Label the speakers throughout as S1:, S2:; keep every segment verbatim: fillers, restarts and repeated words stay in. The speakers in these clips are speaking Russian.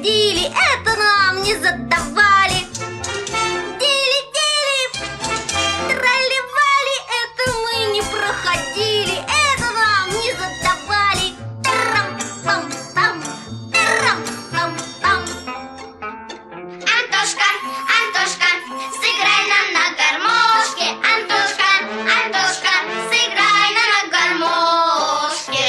S1: Дили-дили, это нам не задавали. Дили-дили, тролливали, это мы не проходили, это нам не задавали. Тарам-пам-пам, тарам-пам-пам.
S2: Антошка, Антошка, сыграй нам на гармошке. Антошка, Антошка, сыграй нам на гармошке.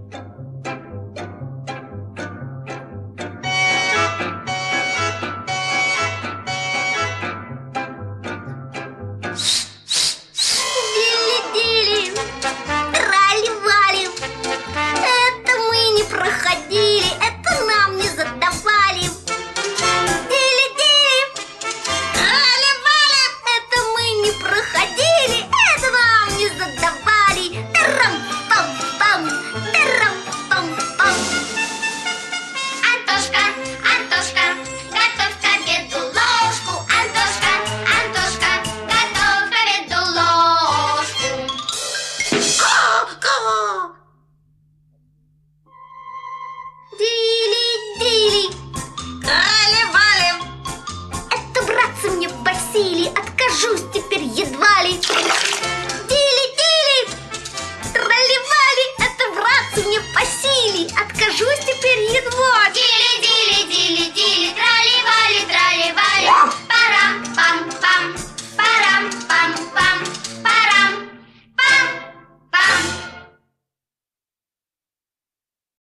S1: Дили-дили, тролливали, это мы не проходили, это нам не задавали. Дили-дили, тролливали, это мы не проходили, это нам не задавали. Тарам-пам-пам, тарам-пам-пам.
S2: Антошка, Антошка, готовь к обеду ложку. Антошка, Антошка, готовь к обеду ложку.
S1: Ка-ка! Дили-дили, тролливали, это, братцы, мне по силе, откажусь теперь едва ли. Дили-дили, тролливали, это, братцы, мне по силе, откажусь теперь едва